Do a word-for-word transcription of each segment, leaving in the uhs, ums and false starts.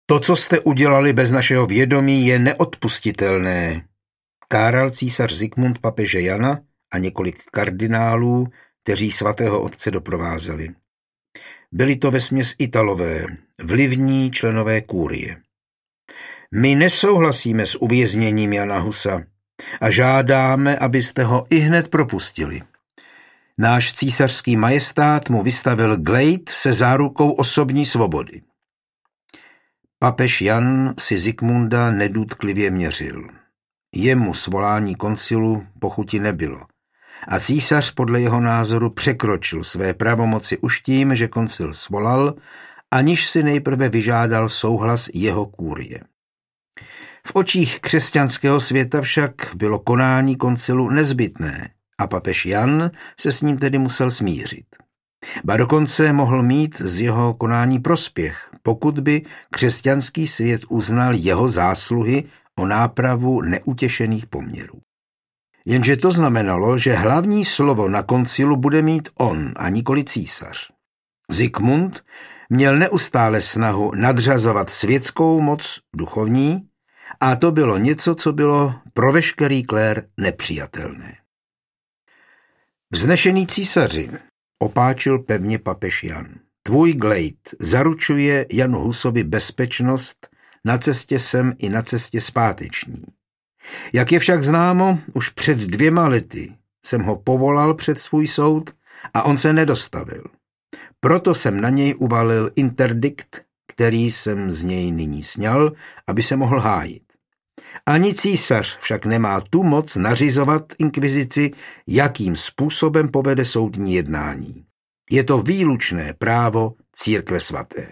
To, co jste udělali bez našeho vědomí, je neodpustitelné, káral císař Zikmund papeže Jana a několik kardinálů, kteří svatého otce doprovázeli. Byli to vesměs Italové, vlivní členové kúrie. My nesouhlasíme s uvězněním Jana Husa a žádáme, abyste ho ihned propustili. Náš císařský majestát mu vystavil glejt se zárukou osobní svobody. Papež Jan si Zikmunda nedůtklivě měřil. Jemu svolání koncilu pochuti nebylo a císař podle jeho názoru překročil své pravomoci už tím, že koncil svolal, aniž si nejprve vyžádal souhlas jeho kúrie. V očích křesťanského světa však bylo konání koncilu nezbytné a papež Jan se s ním tedy musel smířit. Ba dokonce mohl mít z jeho konání prospěch, pokud by křesťanský svět uznal jeho zásluhy o nápravu neutěšených poměrů. Jenže to znamenalo, že hlavní slovo na koncilu bude mít on a nikoli císař. Zikmund měl neustále snahu nadřazovat světskou moc duchovní a to bylo něco, co bylo pro veškerý klér nepřijatelné. Vznešený císaři, opáčil pevně papež Jan, tvůj glejt zaručuje Janu Husovi bezpečnost na cestě sem i na cestě zpáteční. Jak je však známo, už před dvěma lety jsem ho povolal před svůj soud a on se nedostavil. Proto jsem na něj uvalil interdikt, který jsem z něj nyní sňal, aby se mohl hájit. Ani císař však nemá tu moc nařizovat inkvizici, jakým způsobem povede soudní jednání. Je to výlučné právo církve svaté.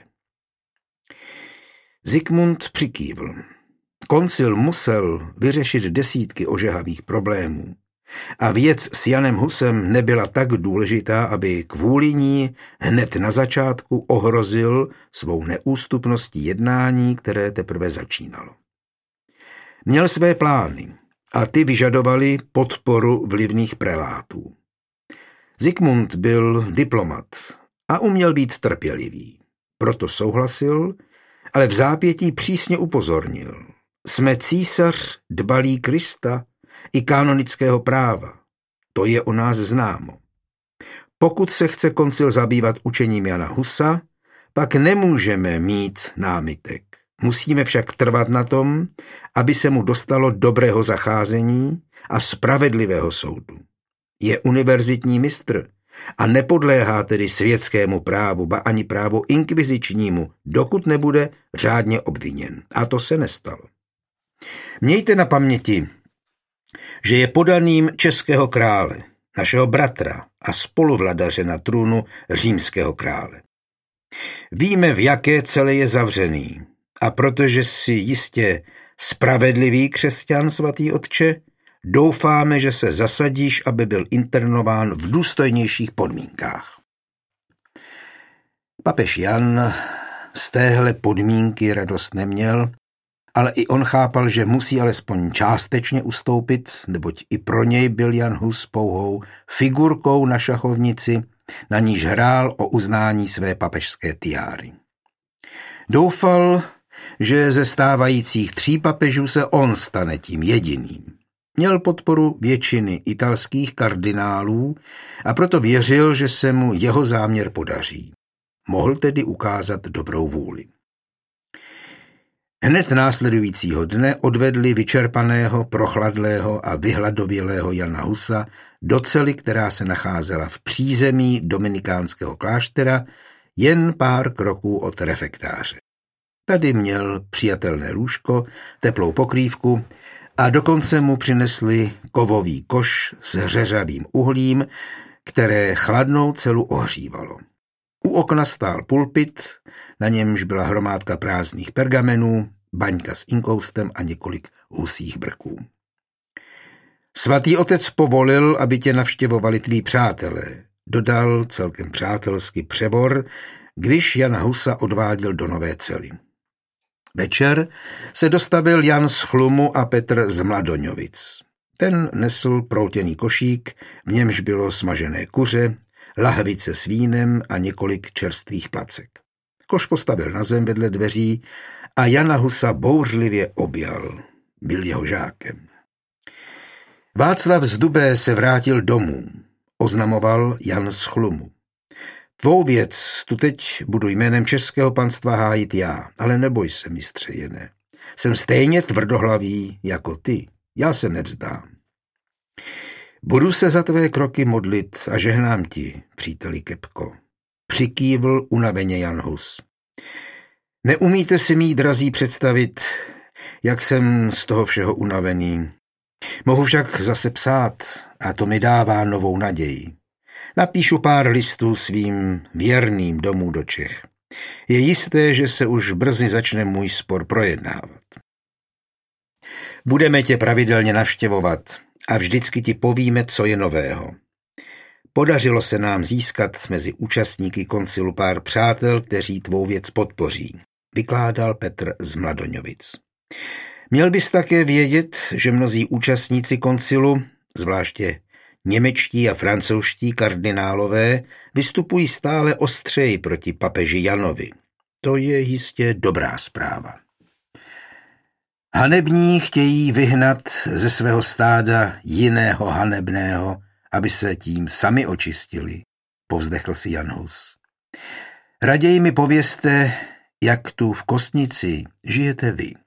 Zikmund přikývl. Koncil musel vyřešit desítky ožehavých problémů a věc s Janem Husem nebyla tak důležitá, aby kvůli ní hned na začátku ohrozil svou neústupností jednání, které teprve začínalo. Měl své plány a ty vyžadovaly podporu vlivných prelátů. Zikmund byl diplomat a uměl být trpělivý. Proto souhlasil, ale v zápětí přísně upozornil. Jsme císař dbalý Krista i kanonického práva. To je o nás známo. Pokud se chce koncil zabývat učením Jana Husa, pak nemůžeme mít námitek. Musíme však trvat na tom, aby se mu dostalo dobrého zacházení a spravedlivého soudu. Je univerzitní mistr a nepodléhá tedy světskému právu, ba ani právu inkvizičnímu, dokud nebude řádně obviněn. A to se nestalo. Mějte na paměti, že je podaným českého krále, našeho bratra a spoluvladaře na trůnu římského krále. Víme, v jaké celé je zavřený, a protože si jistě spravedlivý křesťan, svatý otče, doufáme, že se zasadíš, aby byl internován v důstojnějších podmínkách. Papež Jan z téhle podmínky radost neměl, ale i on chápal, že musí alespoň částečně ustoupit, neboť i pro něj byl Jan Hus pouhou figurkou na šachovnici, na níž hrál o uznání své papežské tiáry. Doufal, že ze stávajících tří papežů se on stane tím jediným. Měl podporu většiny italských kardinálů a proto věřil, že se mu jeho záměr podaří. Mohl tedy ukázat dobrou vůli. Hned následujícího dne odvedli vyčerpaného, prochladlého a vyhladovělého Jana Husa do cely, která se nacházela v přízemí dominikánského kláštera, jen pár kroků od refektáře. Tady měl přijatelné lůžko, teplou pokrývku a dokonce mu přinesli kovový koš s řeřavým uhlím, které chladnou celu ohřívalo. U okna stál pulpit, na němž byla hromádka prázdných pergamenů, baňka s inkoustem a několik husích brků. Svatý otec povolil, aby tě navštěvovali tví přátelé. Dodal celkem přátelsky přebor, když Jana Husa odváděl do nové cely. Večer se dostavil Jan z Chlumu a Petr z Mladoňovic. Ten nesl proutěný košík, v němž bylo smažené kuře, lahvice s vínem a několik čerstvých placek. Koš postavil na zem vedle dveří a Jana Husa bouřlivě objal. Byl jeho žákem. Václav z Dubé se vrátil domů, oznamoval Jan z Chlumu. Tvou věc tu teď budu jménem českého panstva hájit já, ale neboj se, mistře Jene. Jsem stejně tvrdohlavý jako ty, já se nevzdám. Budu se za tvé kroky modlit a žehnám ti, příteli Kepko. Přikývl unaveně Jan Hus. Neumíte si mý, drazí, představit, jak jsem z toho všeho unavený. Mohu však zase psát a to mi dává novou naději. Napíšu pár listů svým věrným domů do Čech. Je jisté, že se už brzy začne můj spor projednávat. Budeme tě pravidelně navštěvovat a vždycky ti povíme, co je nového. Podařilo se nám získat mezi účastníky koncilu pár přátel, kteří tvou věc podpoří, vykládal Petr z Mladoňovic. Měl bys také vědět, že mnozí účastníci koncilu, zvláště němečtí a francouzští kardinálové, vystupují stále ostřeji proti papeži Janovi. To je jistě dobrá zpráva. Hanební chtějí vyhnat ze svého stáda jiného hanebného, aby se tím sami očistili, povzdechl si Jan Hus. Raději mi povězte, jak tu v Kostnici žijete vy.